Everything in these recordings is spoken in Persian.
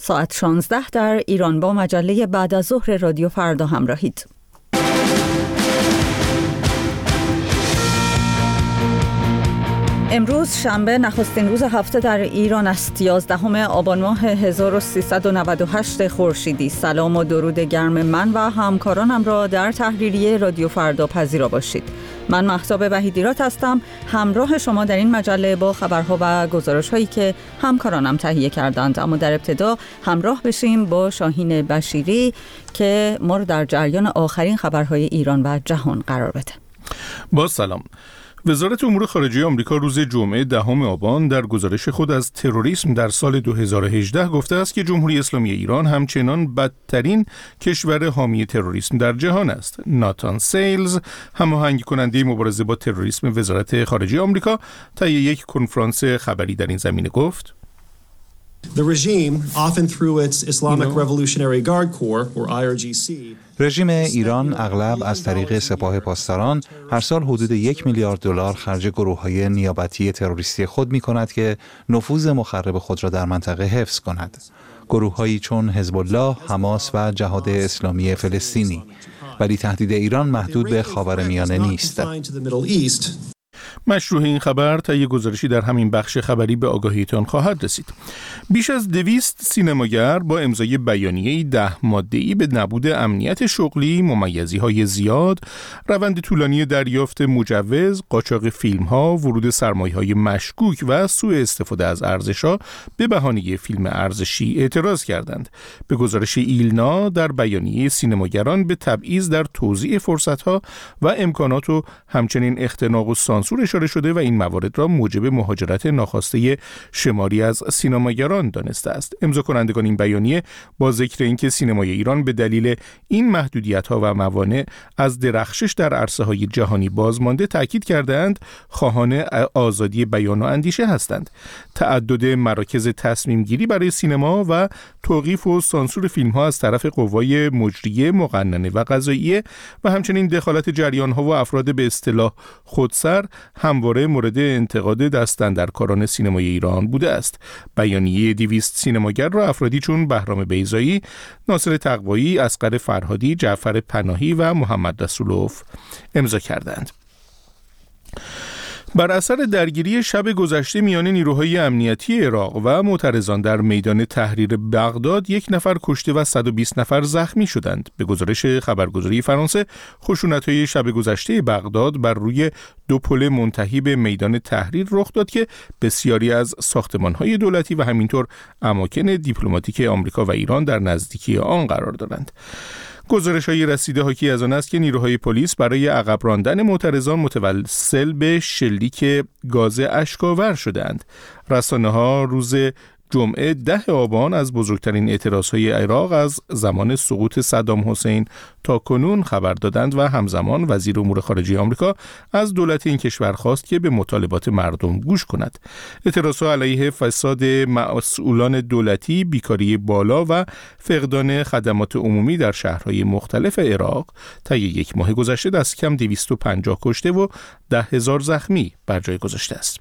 ساعت 16 در ایران با مجله بعد از ظهر رادیو فردا همراهید. امروز شنبه نخستین روز هفته در ایران است. 11 آبان ماه 1398 خورشیدی. سلام و درود گرم من و همکارانم را در تحریریه رادیو فردا پذیرا باشید. من مهتاب وحیدیرات هستم، همراه شما در این مجله با خبرها و گزارش‌هایی که همکارانم تهیه کردند. اما در ابتدا همراه بشیم با شاهین بشیری که ما را در جریان آخرین خبرهای ایران و جهان قرار بده. با سلام. وزارت امور خارجه آمریکا روز جمعه 10 آبان در گزارش خود از تروریسم در سال 2018 گفته است که جمهوری اسلامی ایران همچنان بدترین کشور حامی تروریسم در جهان است. ناتان سیلز، هماهنگ کننده مبارزه با تروریسم وزارت خارجه آمریکا، طی یک کنفرانس خبری در این زمینه گفت: The regime, often through its Islamic Revolutionary Guard Corps or IRGC, رژیم ایران اغلب از طریق سپاه پاسداران هر سال حدود 1 میلیارد دلار خرج گروه‌های نیابتی تروریستی خود می‌کند که نفوذ مخرب خود را در منطقه حفظ کند. گروه‌هایی چون حزب الله، حماس و جهاد اسلامی فلسطینی. ولی تهدید ایران محدود به خاورمیانه نیست. مشروح این خبر طی گزارشی در همین بخش خبری به آگاهیتان خواهد رسید. بیش از 200 سینماگر با امضای بیانیه‌ای 10 ماده‌ای به نبود امنیت شغلی، ممیزی‌های زیاد، روند طولانی دریافت مجوز، قاچاق فیلم‌ها، ورود سرمایه‌های مشکوک و سوء استفاده از ارزش‌ها به بهانه فیلم ارزشی اعتراض کردند. به گزارش ایلنا در بیانیه سینماگران به تبعیض در توزیع فرصت‌ها و امکانات و همچنین اختناق و سانسور اشاره شده و این موارد را موجب مهاجرت ناخواسته شماری از سینماگران دانسته است. امضا کنندگان این بیانیه با ذکر اینکه سینمای ایران به دلیل این محدودیت‌ها و موانع از درخشش در عرصه‌های جهانی بازمانده تاکید کردند خواهان آزادی بیان و اندیشه هستند. تعدد مراکز تصمیم گیری برای سینما و توقیف و سانسور فیلم‌ها از طرف قوای مجریه، مقننه و قضاییه و همچنین دخالت جریان‌ها و افراد به اصطلاح خودسر همواره مورد انتقاد دستاندرکاران سینمای ایران بوده است. بیانیه 200 سینماگر را افرادی چون بهرام بیضایی، ناصر تقوایی، اصغر فرهادی، جعفر پناهی و محمد رسولوف امضا کردند. بر اثر درگیری شب گذشته میان نیروهای امنیتی عراق و معترضان در میدان تحریر بغداد 1 نفر کشته و 120 نفر زخمی شدند. به گزارش خبرگزاری فرانسه، خشونت‌های شب گذشته بغداد بر روی 2 پل منتهی به میدان تحریر رخ داد که بسیاری از ساختمان‌های دولتی و همینطور اماکن دیپلماتیک آمریکا و ایران در نزدیکی آن قرار دارند. گزارش‌های رسیده حاکی از آن است که نیروهای پلیس برای عقب راندن معترضان متوسل به شلیک گاز اشک‌آور شدند. رسانه‌ها روز جمعه 10 آبان از بزرگترین اعتراضهای عراق از زمان سقوط صدام حسین تا کنون خبر دادند و همزمان وزیر امور خارجه آمریکا از دولت این کشور خواست که به مطالبات مردم گوش کند. اعتراضها علیه فساد مسئولان دولتی، بیکاری بالا و فقدان خدمات عمومی در شهرهای مختلف عراق طی 1 ماه گذشته دست کم 250 کشته و 10,000 زخمی بر جای گذاشته است.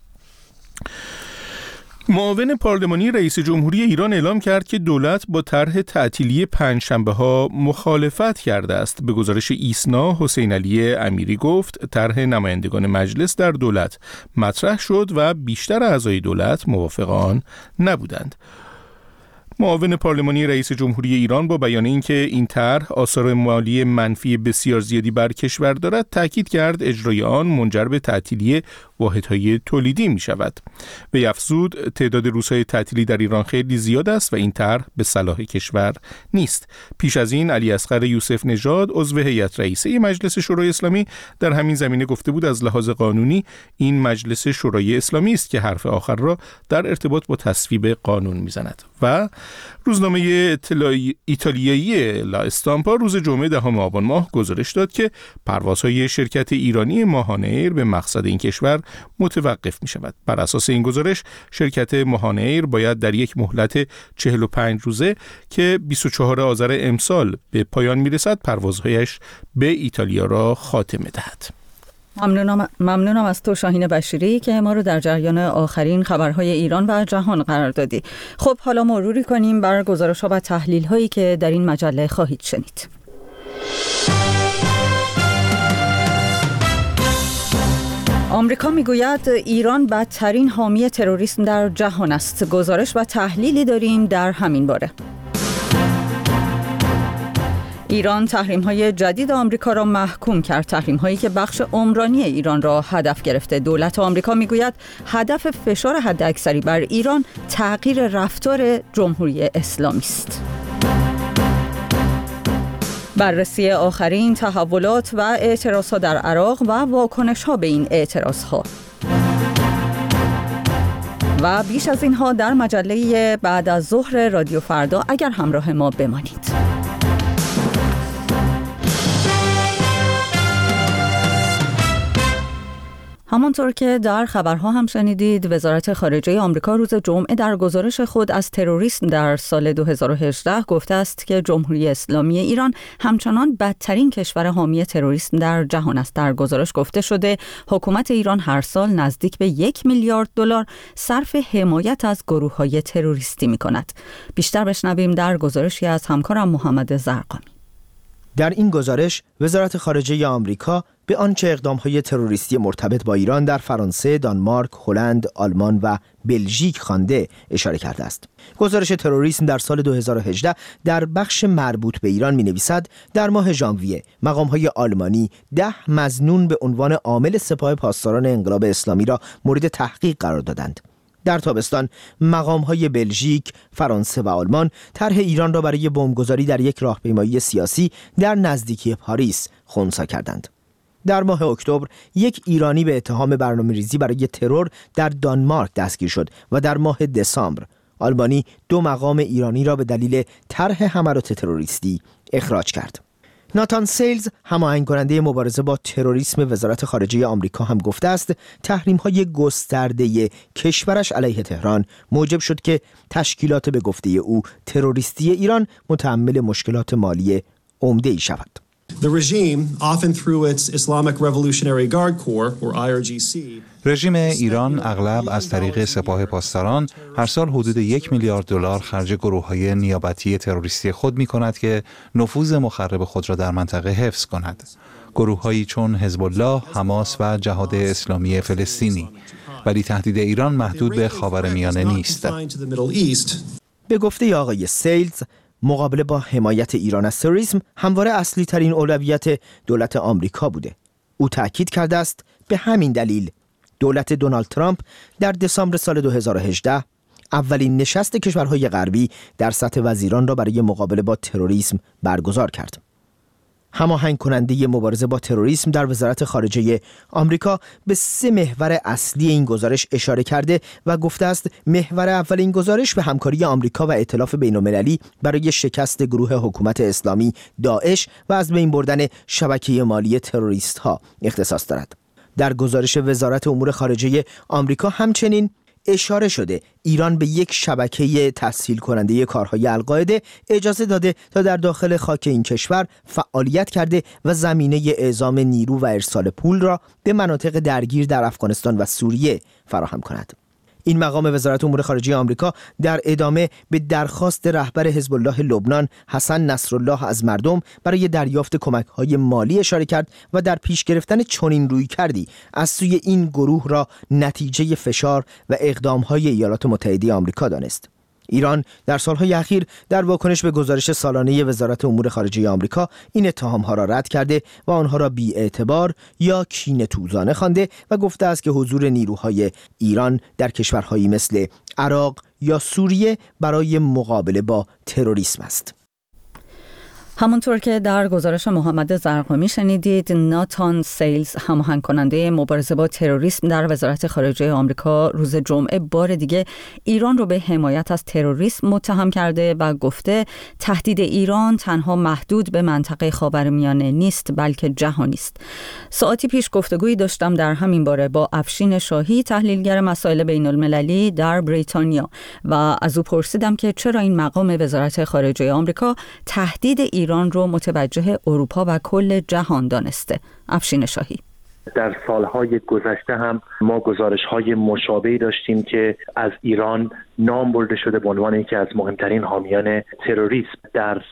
معاون پارلمانی رئیس جمهوری ایران اعلام کرد که دولت با طرح تعطیلی پنجشنبه‌ها مخالفت کرده است. به گزارش ایسنا، حسین علی امیری گفت طرح نمایندگان مجلس در دولت مطرح شد و بیشتر اعضای دولت موافق آن نبودند. معاون پارلمانی رئیس جمهوری ایران با بیان اینکه این طرح آثار مالی منفی بسیار زیادی بر کشور دارد، تاکید کرد اجرای آن منجر به تعطیلی واحدهای تولیدی می شود. وی افزود تعداد روزهای تعطیلی در ایران خیلی زیاد است و این طرح به صلاح کشور نیست. پیش از این علی اصغر یوسف نژاد عضو هیئت رئیسه مجلس شورای اسلامی در همین زمینه گفته بود از لحاظ قانونی این مجلس شورای اسلامی است که حرف آخر را در ارتباط با تصویب قانون میزند. و روزنامه ایتالیایی لا استامپا روز جمعه 10 آبان ماه گزارش داد که پروازهای شرکت ایرانی ماهان ایر به مقصد این کشور متوقف می شود. بر اساس این گزارش شرکت ماهان ایر باید در یک مهلت 45 روزه که 24 آذر امسال به پایان می رسد پروازهایش به ایتالیا را خاتمه دهد. ممنونم از تو شاهین بشیری که ما رو در جریان آخرین خبرهای ایران و جهان قرار دادی. خب حالا مروری کنیم بر گزارش‌ها و تحلیل‌هایی که در این مجله خواهید شنید. آمریکا میگوید ایران بدترین حامی تروریسم در جهان است. گزارش و تحلیلی داریم در همین باره. ایران تحریم‌های جدید آمریکا را محکوم کرد، تحریم‌هایی که بخش عمرانی ایران را هدف گرفته. دولت آمریکا میگوید هدف فشار حداکثری بر ایران تغییر رفتار جمهوری اسلامی است. بررسی آخرین تحولات و اعتراضها در عراق و واکنش‌ها به این اعتراضها و بیش از اینها در مجله بعد از ظهر رادیو فردا اگر همراه ما بمانید. همانطور که در خبرها هم شنیدید، وزارت خارجه آمریکا روز جمعه در گزارش خود از تروریسم در سال 2018 گفته است که جمهوری اسلامی ایران همچنان بدترین کشور حامی تروریسم در جهان است. در گزارش گفته شده حکومت ایران هر سال نزدیک به 1 میلیارد دلار صرف حمایت از گروه‌های تروریستی می‌کند. بیشتر بشنویم در گزارشی از همکارم محمد زرقامی. در این گزارش وزارت خارجه آمریکا به آنچه اقدام‌های تروریستی مرتبط با ایران در فرانسه، دانمارک، هلند، آلمان و بلژیک خوانده اشاره کرده است. گزارش تروریسم در سال 2018 در بخش مربوط به ایران می‌نویسد در ماه ژانویه مقام‌های آلمانی 10 مظنون به عنوان عامل سپاه پاسداران انقلاب اسلامی را مورد تحقیق قرار دادند. در تابستان مقام‌های بلژیک، فرانسه و آلمان طرح ایران را برای بمبگذاری در یک راهپیمایی سیاسی در نزدیکی پاریس خنثی کردند. در ماه اکتبر یک ایرانی به اتهام برنامه‌ریزی برای ترور در دانمارک دستگیر شد و در ماه دسامبر آلمانی 2 مقام ایرانی را به دلیل طرح حملات تروریستی اخراج کرد. ناتان سیلز، هماهنگ کننده مبارزه با تروریسم وزارت خارجه آمریکا، هم گفته است تحریم‌های گسترده کشورش علیه تهران موجب شد که تشکیلات به گفته او تروریستی ایران متحمل مشکلات مالی عمده‌ای شود. The regime, often through its Islamic Revolutionary Guard Corps or IRGC, رژیم ایران اغلب از طریق سپاه پاسداران هر سال حدود 1 میلیارد دلار خرج گروه‌های نیابتی تروریستی خود می‌کند که نفوذ مخرب خود را در منطقه حفظ کند. گروه‌هایی چون حزب الله، حماس و جهاد اسلامی فلسطینی. ولی تهدید ایران محدود به خاورمیانه نیست. به گفته آقای سیلز، مقابله با حمایت ایران از تروریسم همواره اصلی ترین اولویت دولت آمریکا بوده. او تأکید کرده است به همین دلیل دولت دونالد ترامپ در دسامبر سال 2018 اولین نشست کشورهای غربی در سطح وزیران را برای مقابله با تروریسم برگزار کرد. هماهنگ کننده مبارزه با تروریسم در وزارت خارجه آمریکا به 3 محور اصلی این گزارش اشاره کرده و گفته است محور اول این گزارش به همکاری آمریکا و ائتلاف بین‌المللی برای شکست گروه حکومت اسلامی داعش و از بین بردن شبکه مالی تروریست‌ها اختصاص دارد. در گزارش وزارت امور خارجه آمریکا همچنین اشاره شده ایران به یک شبکه تسهیل کننده کارهای القاعده اجازه داده تا در داخل خاک این کشور فعالیت کرده و زمینه اعزام نیرو و ارسال پول را به مناطق درگیر در افغانستان و سوریه فراهم کند. این مقام وزارت امور خارجه آمریکا در ادامه به درخواست رهبر حزب الله لبنان حسن نصرالله از مردم برای دریافت کمک‌های مالی اشاره کرد و در پیش گرفتن چنین رویکردی از سوی این گروه را نتیجه فشار و اقدام‌های ایالات متحده آمریکا دانست. ایران در سالهای اخیر در واکنش به گزارش سالانه وزارت امور خارجه آمریکا این اتهام‌ها را رد کرده و آنها را بی‌اعتبار یا کینه‌توزانه خوانده و گفته است که حضور نیروهای ایران در کشورهایی مثل عراق یا سوریه برای مقابله با تروریسم است. همونطور که در گزارش محمد زرقامی شنیدید، ناتان سیلز، هماهنگ کننده مبارزه با تروریسم در وزارت خارجه آمریکا، روز جمعه بار دیگه ایران رو به حمایت از تروریسم متهم کرده و گفته تهدید ایران تنها محدود به منطقه خاورمیانه نیست بلکه جهانی است. ساعتی پیش گفتگویی داشتم در همین باره با افشین شاهی، تحلیلگر مسائل بین المللی در بریتانیا، و از او پرسیدم که چرا این مقام وزارت خارجه آمریکا تهدید ایران رو متوجه اروپا و کل جهان دانسته. افشین شاهی: در سالهای گذشته هم ما گزارش‌های مشابهی داشتیم که از ایران نام برده شده به عنوان یکی از مهمترین حامیان تروریسم در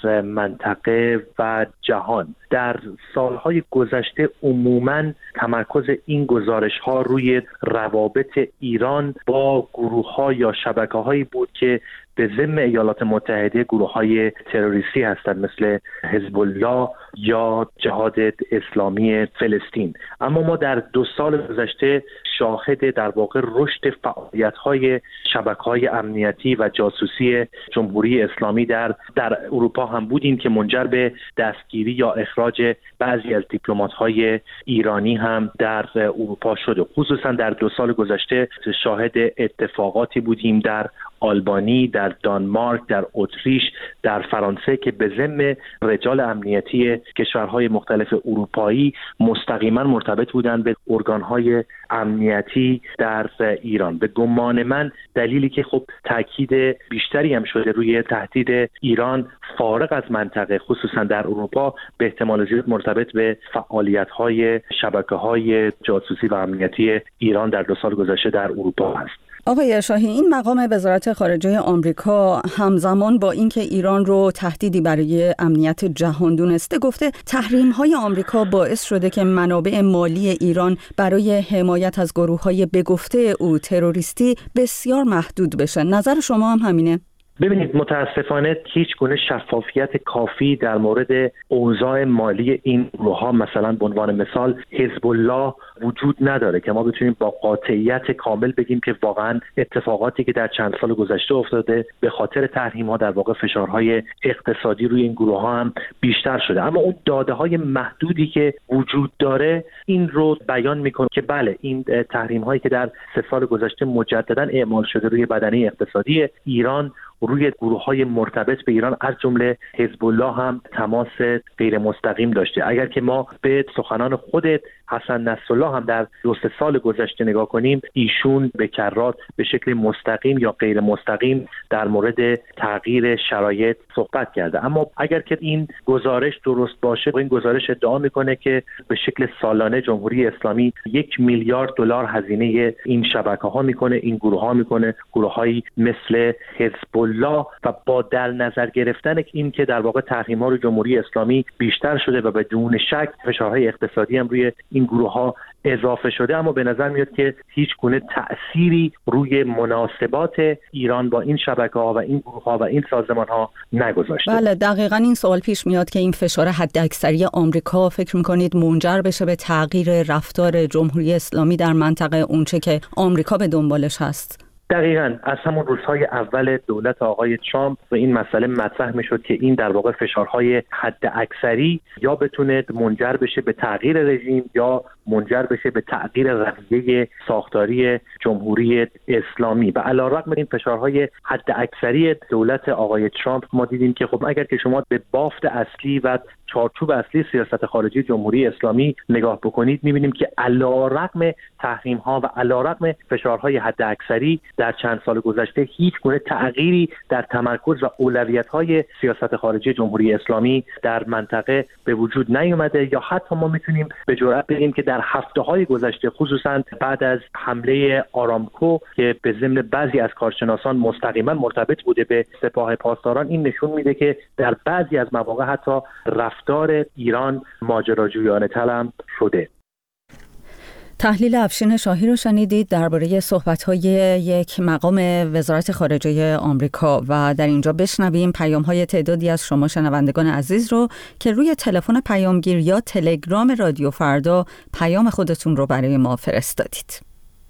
منطقه و جهان. در سالهای گذشته عموماً تمرکز این گزارش‌ها روی روابط ایران با گروه‌ها یا شبکه‌هایی بود که به ضمن ایالات متحده گروه‌های تروریستی هستند، مثل حزب الله یا جهاد اسلامی فلسطین. اما ما در 2 سال گذشته شاهد در واقع رشد فعالیت‌های شبکه‌های امنیتی و جاسوسی جمهوری اسلامی در اروپا هم بودیم که منجر به دستگیری یا اخراج بعضی از دیپلمات‌های ایرانی هم در اروپا شده. خصوصا در 2 سال گذشته شاهد اتفاقاتی بودیم در آلبانی، در دانمارک، در اتریش، در فرانسه که به ضمن رجال امنیتی کشورهای مختلف اروپایی مستقیما مرتبط بودند به ارگانهای امنیتی در ایران. به گمان من دلیلی که خب تاکید بیشتری هم شده روی تهدید ایران فارغ از منطقه، خصوصا در اروپا، به احتمال زیاد مرتبط به فعالیت‌های شبکه‌های جاسوسی و امنیتی ایران در 2 سال گذشته در اروپا است. آقای شاهی، این مقام وزارت خارجه آمریکا همزمان با اینکه ایران رو تهدیدی برای امنیت جهان دونسته، گفته تحریم‌های آمریکا باعث شده که منابع مالی ایران برای حمایت از گروه‌های به گفته او تروریستی بسیار محدود بشه. نظر شما هم همینه؟ ببینید، متاسفانه هیچ گونه شفافیت کافی در مورد اوضاع مالی این گروه‌ها، مثلا به عنوان مثال حزب الله، وجود نداره که ما بتونیم با قاطعیت کامل بگیم که واقعا اتفاقاتی که در چند سال گذشته افتاده به خاطر تحریم‌ها در واقع فشارهای اقتصادی روی این گروه‌ها هم بیشتر شده. اما اون داده‌های محدودی که وجود داره این رو بیان می‌کنه که بله، این تحریم‌هایی که در 3 سال گذشته مجدداً اعمال شده روی بدنه اقتصادی ایران، روی گروه‌های مرتبط به ایران از جمله حزب الله هم تماس غیر مستقیم داشته. اگر که ما به سخنان خود حسن نصرالله هم در 2-3 سال گذشته نگاه کنیم، ایشون به کرات به شکل مستقیم یا غیر مستقیم در مورد تغییر شرایط صحبت کرده. اما اگر که این گزارش درست باشه، این گزارش ادعا میکنه که به شکل سالانه جمهوری اسلامی 1 میلیارد دلار هزینه این شبکه‌ها میکنه، این گروه‌ها میکنه، گروه‌هایی مثل حزب الله، و با در نظر گرفتن این که در واقع تحریم‌ها رو جمهوری اسلامی بیشتر شده و بدون شک فشارهای اقتصادی هم روی این گروه‌ها اضافه شده، اما به نظر میاد که هیچ گونه تأثیری روی مناسبات ایران با این شبکه‌ها و این گروه‌ها و این سازمان‌ها نگذاشته. بله، دقیقاً این سوال پیش میاد که این فشار حداکثری آمریکا فکر می‌کنید منجر بشه به تغییر رفتار جمهوری اسلامی در منطقه، اونچه که آمریکا به دنبالش هست؟ دقیقاً از همون روزهای اول دولت آقای ترامپ و این مسئله مطرح میشد که این در واقع فشارهای حد اکثری یا بتونه منجر بشه به تغییر رژیم یا منجر بشه به تغییر رویه ساختاری جمهوری اسلامی. و علیرغم این فشارهای حد اکثری دولت آقای ترامپ، ما دیدیم که خب اگر که شما به بافت اصلی و چارچوب اصلی سیاست خارجی جمهوری اسلامی نگاه بکنید، می‌بینیم که علیرغم تحریم‌ها و علیرغم فشارهای حد اکثری در چند سال گذشته هیچ گونه تغییری در تمرکز و اولویت‌های سیاست خارجی جمهوری اسلامی در منطقه به وجود نیامده. یا حتی ما می‌تونیم به جرئت بگیم که در هفته‌های گذشته، خصوصا بعد از حمله آرامکو که به ضمن بعضی از کارشناسان مستقیما مرتبط بوده به سپاه پاسداران، این نشون میده که در بعضی از مواقع حتی رفتار ایران ماجراجویانه تر هم شده. تحلیل افشین شاهی رو شنیدید درباره صحبت‌های یک مقام وزارت خارجه آمریکا و در اینجا بشنویم پیام‌های تعدادی از شما شنوندگان عزیز رو که روی تلفن پیامگیر یا تلگرام رادیو فردا پیام خودتون رو برای ما فرستادید.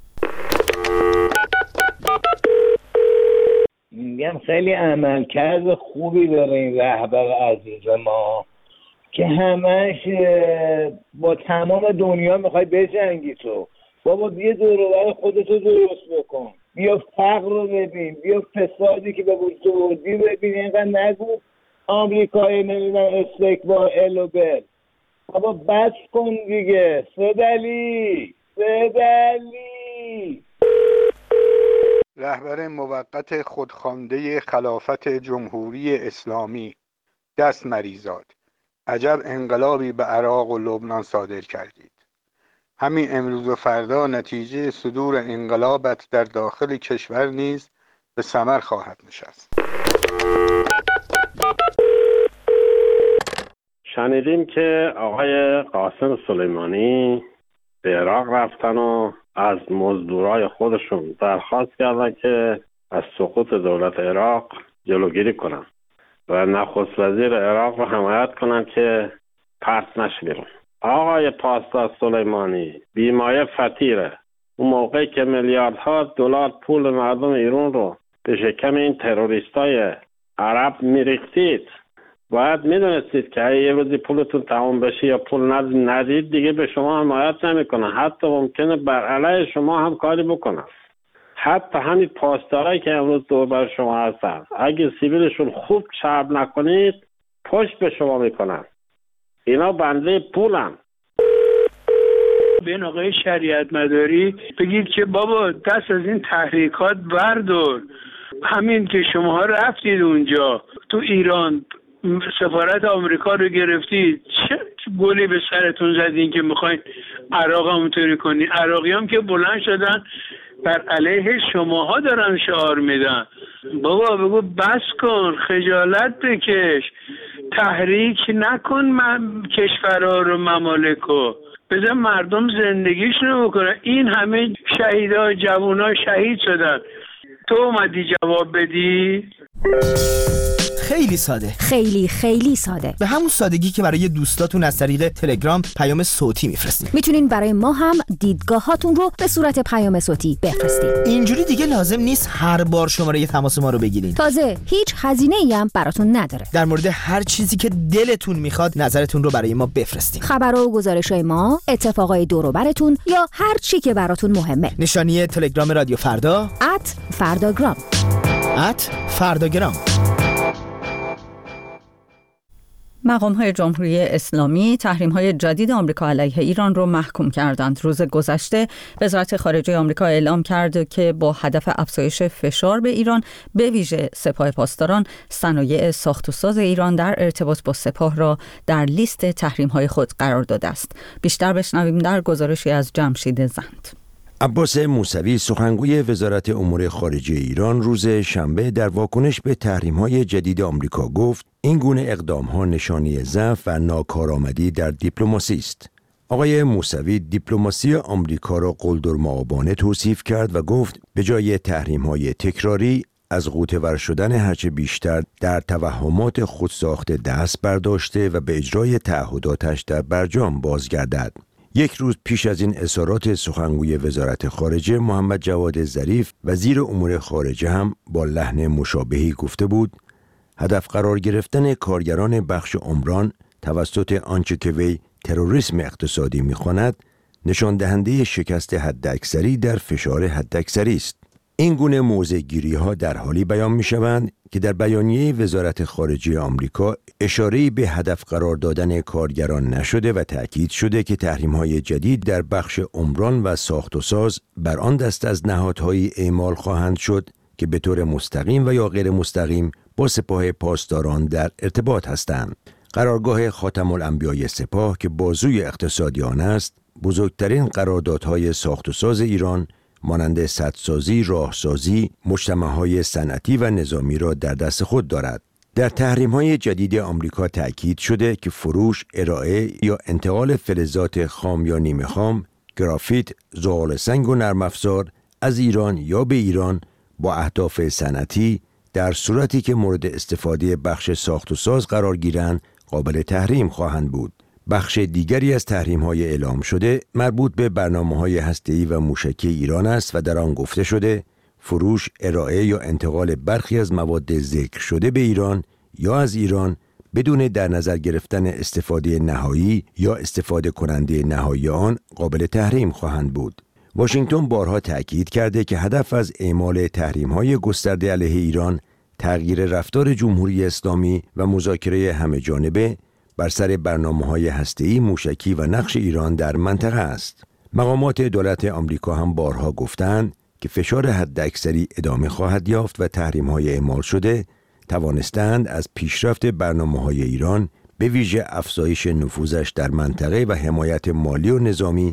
میگم خیلی عملکرد خوبی داره این رهبر عزیز ما که همش با تمام دنیا میخوای بجنگی. تو بابا بیا دور و بر خودتو درست بکن، بیا فقر رو ببین، بیا فسادی که به وجود آوردی ببین. اینقدر نگو آمریکایی نمیدونم استکبار الوبل. بابا بس کن دیگه. سدلی رهبر موقت خودخوانده خلافت جمهوری اسلامی، دست مریزاد، عجب انقلابی به عراق و لبنان صادر کردید. همین امروز و فردا نتیجه صدور انقلابت در داخل کشور نیز به ثمر خواهد نشست. شنیدیم که آقای قاسم سلیمانی به عراق رفتن و از مزدورای خودشون درخواست کردن که از سقوط دولت عراق جلوگیری کنن و نخست وزیر عراق رو حمایت کنن که پرت نشه بیرون. آقای پاسدار سلیمانی بیمایه فطیره. اون موقعی که میلیاردها دلار پول مردم ایران رو به شکم این تروریستای عرب میریختید، باید میدونستید که یه روزی پولتون تمام بشه یا پول ندید دیگه به شما حمایت نمیکنن، حتی ممکنه بر علیه شما هم کاری بکنن. حتی همین پاسدارایی که امروز دور بر شما هستن اگه سیبیلشون خوب چرب نکنید پشت به شما میکنن. اینا بنده پولن. به این آقای شریعت مداری بگید که بابا دست از این تحریکات بردار. همین که شما رفتید اونجا تو ایران سفارت آمریکا رو گرفتید، چه گلی به سرتون زدین که میخواین عراق همونطوری کنین؟ عراقی هم که بلند شدن بر علیه شماها دارن شعار میدن. بابا بگو بس کن، خجالت بکش، تحریک نکن کشورها رو، ممالکو بذار مردم زندگیشون رو بکنن. این همه شهیدا جوونا شهید شدن، تو اومدی جواب بدی؟ خیلی ساده، خیلی ساده، به همون سادگی که برای دوستاتون از طریق تلگرام پیام صوتی میفرستین. میتونین برای ما هم دیدگاهاتون رو به صورت پیام صوتی بفرستین. اینجوری دیگه لازم نیست هر بار شماره تماس ما رو بگیرین. تازه هیچ هزینه‌ای هم براتون نداره. در مورد هر چیزی که دلتون میخواد نظرتون رو برای ما بفرستین. خبرها و گزارش‌های ما، اتفاقای دور و براتون یا هر چی که براتون مهمه. نشانی تلگرام رادیو فردا @فرداگرام. @فرداگرام. مقام‌های جمهوری اسلامی تحریم‌های جدید آمریکا علیه ایران را محکوم کردند. روز گذشته وزارت خارجه آمریکا اعلام کرد که با هدف افزایش فشار به ایران، به ویژه سپاه پاسداران، صنایع ساخت و ساز ایران در ارتباط با سپاه را در لیست تحریم‌های خود قرار داده است. بیشتر بشنویم در گزارشی از جمشید زند. عباس موسوی سخنگوی وزارت امور خارجه ایران روز شنبه در واکنش به تحریم‌های جدید آمریکا گفت این گونه اقدام‌ها نشانه ضعف و ناکارآمدی در دیپلماسی است. آقای موسوی دیپلماسی آمریکا را قلدرمآبانه توصیف کرد و گفت به جای تحریم‌های تکراری از غوطه‌ور شدن هرچه بیشتر در توهمات خودساخته دست برداشته و به اجرای تعهداتش در برجام بازگردد. یک روز پیش از این اظهارات سخنگوی وزارت خارجه محمد جواد ظریف وزیر امور خارجه هم با لحن مشابهی گفته بود هدف قرار گرفتن کارگران بخش عمران توسط آنچه که وی تروریسم اقتصادی می‌خواند نشان دهنده شکست حداکثری در فشار حداکثری است. این گونه موضع‌گیری‌ها در حالی بیان می‌شوند که در بیانیه وزارت خارجه آمریکا اشاره‌ای به هدف قرار دادن کارگران نشده و تأکید شده که تحریم‌های جدید در بخش عمران و ساخت و ساز بر آن دست از نهادهایی اعمال خواهند شد که به طور مستقیم و یا غیر مستقیم با سپاه پاسداران در ارتباط هستند. قرارگاه خاتم الانبیای سپاه که بازوی اقتصادی آن است، بزرگترین قراردادهای ساخت و ساز ایران مانند سدسازی، راهسازی، مجتمع‌های صنعتی و نظامی را در دست خود دارد. در تحریم‌های جدید آمریکا تأکید شده که فروش، ارائه یا انتقال فلزات خام یا نیمه خام، گرافیت، زغال سنگ و نرم افزار از ایران یا به ایران با اهداف صنعتی در صورتی که مورد استفاده بخش ساخت و ساز قرار گیرند قابل تحریم خواهند بود. بخش دیگری از تحریم‌های اعلام شده مربوط به برنامه‌های هسته‌ای و موشکی ایران است و در آن گفته شده فروش، ارائه یا انتقال برخی از مواد ذکر شده به ایران یا از ایران بدون در نظر گرفتن استفاده نهایی یا استفاده کننده نهایی آن قابل تحریم خواهند بود. واشنگتن بارها تأکید کرده که هدف از اعمال تحریم‌های گسترده علیه ایران تغییر رفتار جمهوری اسلامی و مذاکره همه‌جانبه بر سر برنامه‌های هسته‌ای، موشکی و نقش ایران در منطقه است. مقامات دولت آمریکا هم بارها گفتند که فشار حداکثری ادامه خواهد یافت و تحریم‌های اعمال شده توانستند از پیشرفت برنامه‌های ایران به ویژه افزایش نفوذش در منطقه و حمایت مالی و نظامی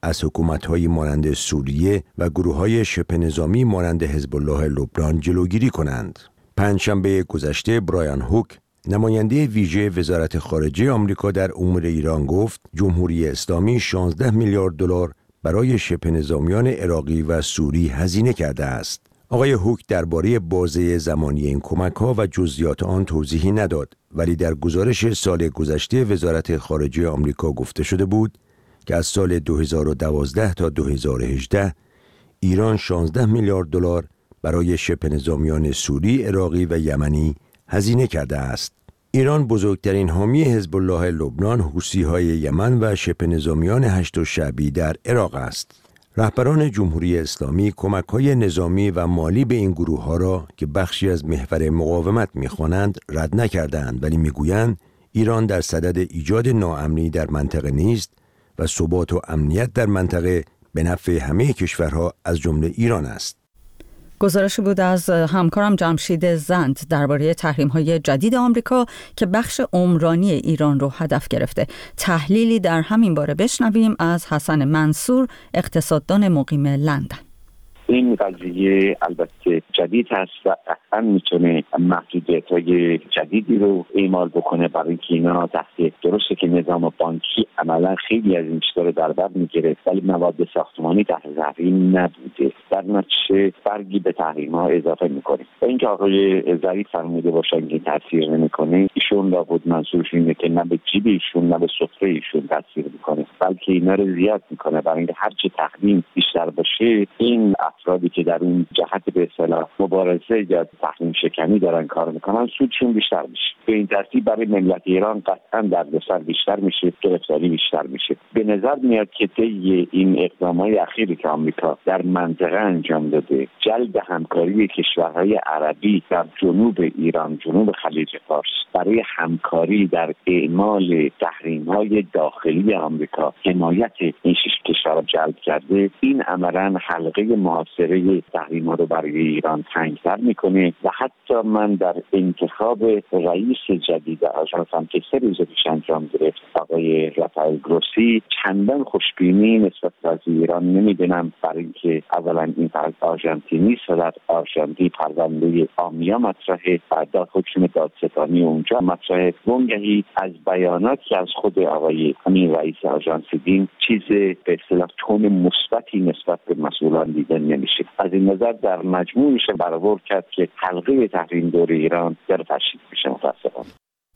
از حکومت‌های مانند سوریه و گروه‌های شبه نظامی مانند حزب الله لبنان جلوگیری کنند. پنجشنبه گذشته برایان هوک، نماینده ویژه وزارت خارجه آمریکا در امور ایران گفت جمهوری اسلامی 16 میلیارد دلار برای شبه نظامیان عراقی و سوری هزینه کرده است. آقای هوک درباره بازه زمانی این کمک‌ها و جزئیات آن توضیحی نداد، ولی در گزارش سال گذشته وزارت خارجه آمریکا گفته شده بود که از سال 2012 تا 2018 ایران 16 میلیارد دلار برای شبه نظامیان سوری، عراقی و یمنی هزینه کرده است. ایران بزرگترین حامی حزب الله لبنان، حوثی‌های یمن و شبه نظامیان هشت شعبی در عراق است. رهبران جمهوری اسلامی کمک‌های نظامی و مالی به این گروه‌ها را که بخشی از محور مقاومت می‌خوانند رد نکردند، ولی می‌گویند ایران در صدد ایجاد ناامنی در منطقه نیست و ثبات و امنیت در منطقه به نفع همه کشورها از جمله ایران است. گزارشی بود از همکارم جمشید زند درباره تحریم‌های جدید آمریکا که بخش عمرانی ایران رو هدف گرفته. تحلیلی در همین باره بشنویم از حسن منصور، اقتصاددان مقیم لندن. این قضیه البته جدید هست و قطعا میتونه محدودیت‌های جدیدی رو اعمال بکنه، برای اینکه اینا تحت درسته که نظام بانکی عملا خیلی از این چیزا رو در بر میگیره، ولی مواد ساختمانی تحت تحریم نبوده، در نتیجه برگی به تحریم‌ها اضافه میکنه. و اینکه آقای ظریف فرموده باشن که تاثیر نمیکنه، ایشون لابد منظورش اینه که نه به جیب ایشون نه به سفره ایشون تاثیر میکنه، بلکه اینا رو زیاد میکنه، برای اینکه هرچه تحریم بیشتر باشه این افرادی که در اون جهت به اصطلاح مبارزه یا تحریم شکنی دارن کار میکنن سودشون بیشتر میشه. به این ترتیب برای ملت ایران قطعا دردسر بیشتر میشه، گرفتاری بیشتر میشه. به نظر میاد که طی این اقدامات اخیری که آمریکا در منطقه انجام داده، جلب همکاری کشورهای عربی در جنوب ایران، جنوب خلیج فارس، برای همکاری در اعمال تحریم‌های داخلی آمریکا حمایت این شش کشور جلب کرده، این عملاً حلقه محاصره تحریم‌ها رو برای ایران تنگ‌تر میکنه و حتی من در انتخاب رئیس جدید آژانس هم که 3 روز پیش انجام گرفت، آقای رافائل گروسی، چندان خوشبینی نسبت به ایران نمیدونم، برای اینکه اولا این فرد آرژانتینی است و در آرژانتین پرونده آمیا مطرحه و حکم دادستانی اونجا مطرحه. وانگهی از بیانات که از خود آقای همین رئیس آژانس دیدیم چیز به اصطلاح تون مثبتی نسبت به مسئولان دیده نمیشه. از این نظر در مجموع میشه برآورد کرد که حلقه تحریم دور ایران در تشدید میشه. متاسفانه.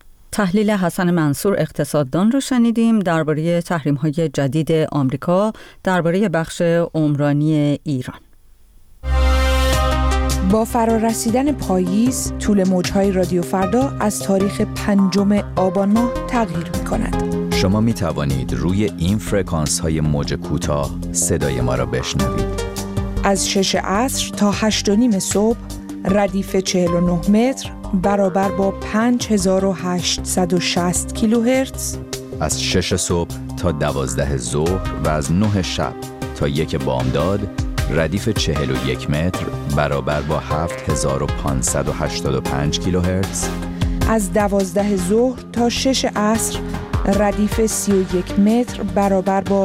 تحلیل حسن منصور اقتصاددان رو شنیدیم درباره تحریم‌های جدید آمریکا درباره بخش عمرانی ایران. با فرارسیدن پاییز، طول موج‌های رادیو فردا از تاریخ 5 آبان ماه تغییر می‌کند. شما می‌توانید روی این فرکانس‌های موج کوتاه صدای ما را بشنوید. از 6 عصر تا 8:30 صبح، ردیف 49 متر برابر با 5860 کیلوهرتز. از 6 صبح تا 12 ظهر و از 9 شب تا 1 بامداد، ردیف 41 متر برابر با 7585 کیلوهرتز. از 12 ظهر تا 6 عصر، ردیف 31 متر برابر با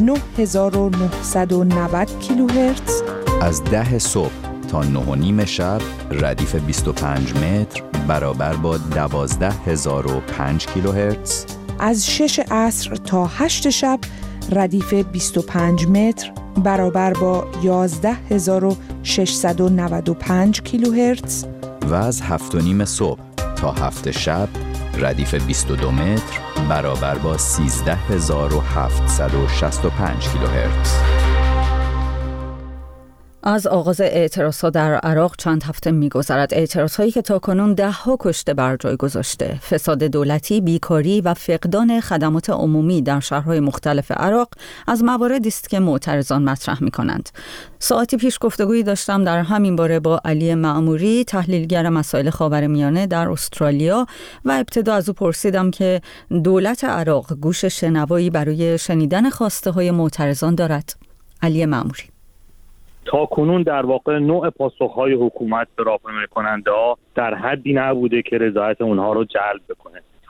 9990 کیلوهرتز. از 10 صبح تا 9:30 شب، ردیف 25 متر برابر با 12005 کیلوهرتز. از 6 عصر تا 8 شب، ردیف 25 متر برابر با 11695 کیلوهرتز. و از 7:30 صبح تا 7 شب، ردیف 22 متر برابر با 13765 کیلوهرتز. از آغاز اعتراضات در عراق چند هفته می‌گذرد، اعتراضهایی که تاکنون 10 کشته بر جای گذاشته. فساد دولتی، بیکاری و فقدان خدمات عمومی در شهرهای مختلف عراق از مواردی است که معترضان مطرح می‌کنند. ساعتی پیش گفتگویی داشتم در همین باره با علی معموری، تحلیلگر مسائل خاورمیانه در استرالیا، و ابتدا از او پرسیدم که دولت عراق گوش شنوایی برای شنیدن خواسته‌های معترضان دارد. علی معموری: تا کنون در واقع نوع پاسخهای حکومت به راهنمایی کننده ها در حدی نبوده که رضایت اونها رو جلب بکنه.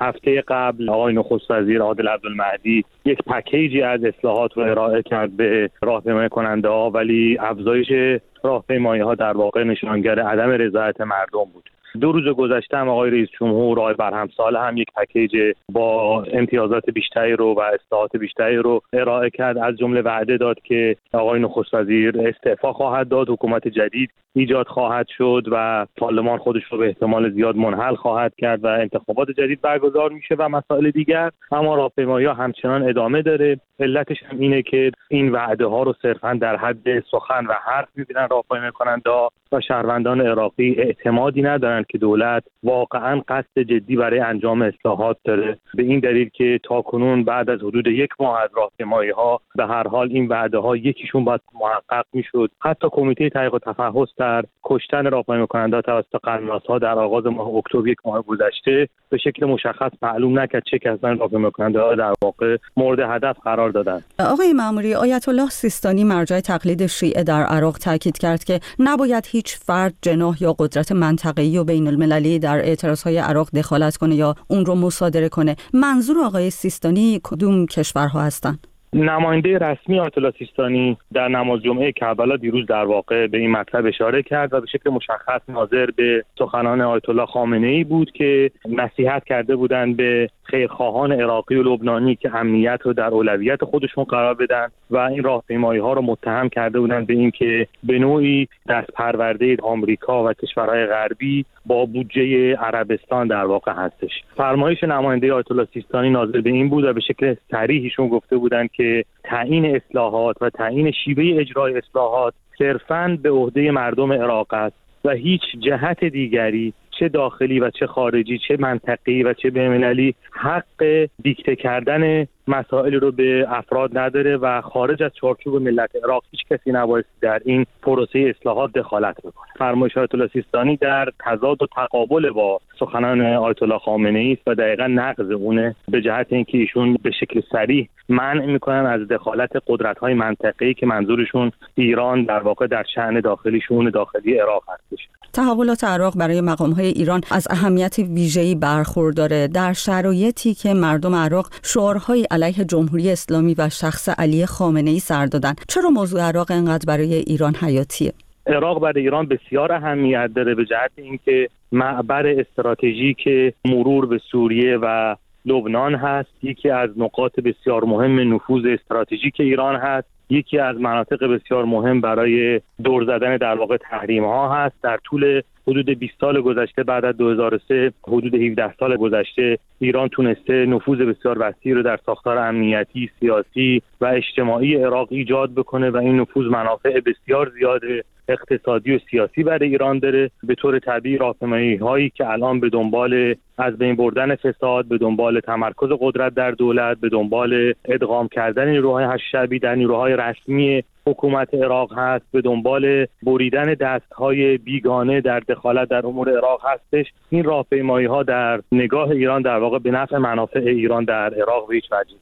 هفته قبل آقای نخست وزیر عادل عبدالمهدی یک پکیجی از اصلاحات رو ارائه کرد به راهپیمایی کننده ها، ولی افزایش راهپیمایی ها در واقع نشانگر عدم رضایت مردم بود. 2 روز گذشته هم آقای رئیس جمهور آقای برهم سال هم یک پکیج با امتیازات بیشتری رو و اصلاحات بیشتری رو ارائه کرد. از جمله وعده داد که آقای نخست وزیر استعفا خواهد داد، حکومت جدید ایجاد خواهد شد و پارلمان خودش رو به احتمال زیاد منحل خواهد کرد و انتخابات جدید برگزار میشه و مسائل دیگر. اما راهپیمایی‌ها همچنان ادامه داره. علتش هم اینه که این وعده ها رو صرفاً در حد سخن و حرف می‌بینن راهپیمایی کننده‌ها و شهروندان عراقی اعتمادی ندارن که دولت واقعاً قصد جدی برای انجام اصلاحات داره، به این دلیل که تاکنون بعد از حدود 1 ماه از راهپیمایی‌ها به هر حال این وعده‌ها یکیشون باید محقق می‌شد. حتی کمیته تحقیق و تفحص در کشتن راهپیمایی کننده‌ها توسط قناص‌ها در آغاز ماه اکتبر 1 ماه گذشته به شکل مشخص معلوم نکرد چه کسانی راهپیمایی کننده‌ها در واقع مورد هدف قرار دادند. آقای مأموری، آیت الله سیستانی مرجع تقلید شیعه در عراق تاکید کرد که نباید هیچ فرد، جناح یا قدرت منطقه‌ای و بین‌المللی در اعتراضهای عراق دخالت کنه یا اون رو مصادره کنه. منظور آقای سیستانی کدوم کشورها هستند؟ نماینده رسمی آیت الله سیستانی در نماز جمعه کربلا دیروز در واقع به این مطلب اشاره کرد و به شکل مشخص ناظر به سخنان آیت الله خامنه‌ای بود که نصیحت کرده بودند به خیرخواهان عراقی و لبنانی که امنیت رو در اولویت خودشون قرار بدن و این راهپیمایی‌ها رو متهم کرده بودند به اینکه به نوعی دست پرورده آمریکا و کشورهای غربی با بودجه عربستان در واقع هستش. فرمایش نماینده آیت الله سیستانی ناظر به این بود و به شکل صریحشون گفته بودند که تعیین اصلاحات و تعیین شیوه اجرای اصلاحات صرفاً به عهده مردم عراق است و هیچ جهت دیگری، چه داخلی و چه خارجی، چه منطقی و چه بین‌المللی، حق دیکته کردن مسائل رو به افراد نداره و خارج از چارچوب ملت عراق هیچ کسی نباید در این پروسه اصلاحات دخالت بکنه. فرمایش آیت الله سیستانی در تضاد و تقابل با سخنان آیت الله خامنه‌ای است و دقیقاً نقض اونه، به جهت اینکه ایشون به شکل صریح منع میکنن از دخالت قدرت‌های منطقه‌ای که منظورشون ایران در واقع در شأن داخلی شؤون داخلی عراق هستش. تحولات عراق برای مقام‌های ایران از اهمیت ویژه‌ای برخورداره در شرایطی که مردم عراق شعارهای علیه جمهوری اسلامی و شخص علی خامنه‌ای سر دادن. چرا موضوع عراق اینقدر برای ایران حیاتیه؟ عراق برای ایران بسیار اهمیت داره به جهت اینکه معبر استراتژیک مرور به سوریه و لبنان هست، یکی از نقاط بسیار مهم نفوذ استراتژیک ایران هست، یکی از مناطق بسیار مهم برای دور زدن در واقع تحریم ها هست. در طول حدود 20 سال گذشته بعد از 2003 حدود 17 سال گذشته ایران تونسته نفوذ بسیار وسیعی رو در ساختار امنیتی، سیاسی و اجتماعی عراق ایجاد بکنه و این نفوذ منافع بسیار زیاد اقتصادی و سیاسی برای ایران داره. به طور طبیعی راهپیمایی هایی که الان به دنبال از بین بردن فساد، به دنبال تمرکز قدرت در دولت، به دنبال ادغام کردن نیروهای حشد شعبی در نیروهای رسمی حکومت عراق هست، به دنبال بریدن دستهای بیگانه در دخالت در امور عراق هستش. این راهپیمایی ها در نگاه ایران در واقع به نفع منافع ایران در عراق به هیچ وجه.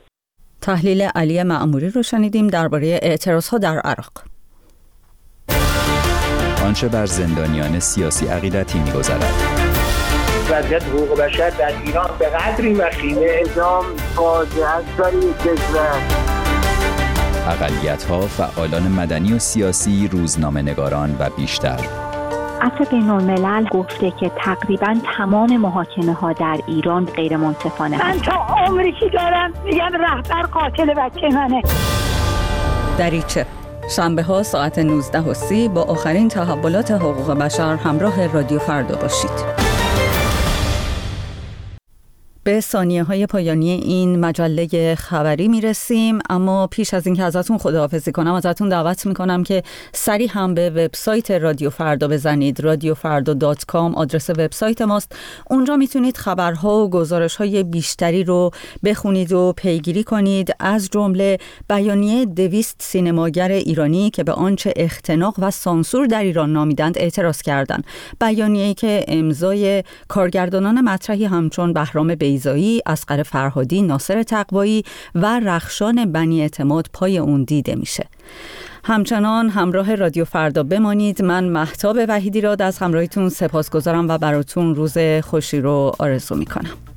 تحلیل علی مأموری رو شنیدیم درباره اعتراضها در عراق. آنچه بر زندانیان سیاسی عقیدتی می‌گذرد. وضعیت حقوق بشر در ایران به قدری وخیمه، اعدام فاجعه است در این کشور. اقلیت‌ها، فعالان مدنی و سیاسی، روزنامه‌نگاران و بیشتر. عفو بین‌الملل گفته که تقریباً تمام محاکمه‌ها در ایران غیر منصفانه من تا عمری که دارم میگم رهبر قاتل بچه منه. دریچه شنبه ها ساعت 19:30 با آخرین تحولات حقوق بشر همراه رادیو فردا باشید. به ثانیه‌های پایانی این مجله خبری میرسیم، اما پیش از اینکه ازتون خداحافظی کنم ازتون دعوت میکنم که سریع هم به وبسایت رادیو فردا بزنید. radiofarda.com آدرس وبسایت ماست. اونجا میتونید خبرها و گزارش‌های بیشتری رو بخونید و پیگیری کنید، از جمله بیانیه 200 سینماگر ایرانی که به آنچه اختناق و سانسور در ایران نامیدند اعتراض کردند. بیانیه‌ای که امضای کارگردانان مطرحی همچون بهرام بیضایی، اصغر فرهادی، ناصر تقوایی و رخشان بنی اعتماد پای اون دیده میشه. همچنان همراه رادیو فردا بمانید. من مهتاب وحیدی را از همراهیتون سپاسگزارم و براتون روز خوشی رو آرزو میکنم.